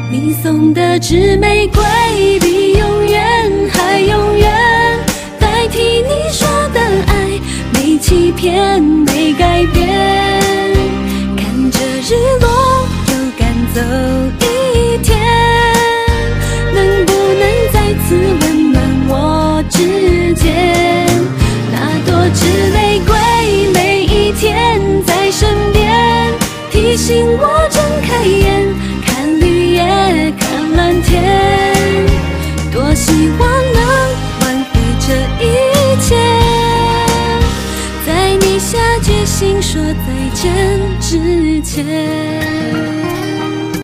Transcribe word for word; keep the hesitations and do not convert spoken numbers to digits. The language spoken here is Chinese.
你送的纸玫瑰比永远还永远，代替你说的爱，没欺骗，没改变。看着日落又赶走一天，能不能再次温暖我指尖？那朵纸玫瑰每一天在身边，提醒我睁开眼，看绿叶，看蓝天。多希望能挽回这一切，在你下决心说再见之前。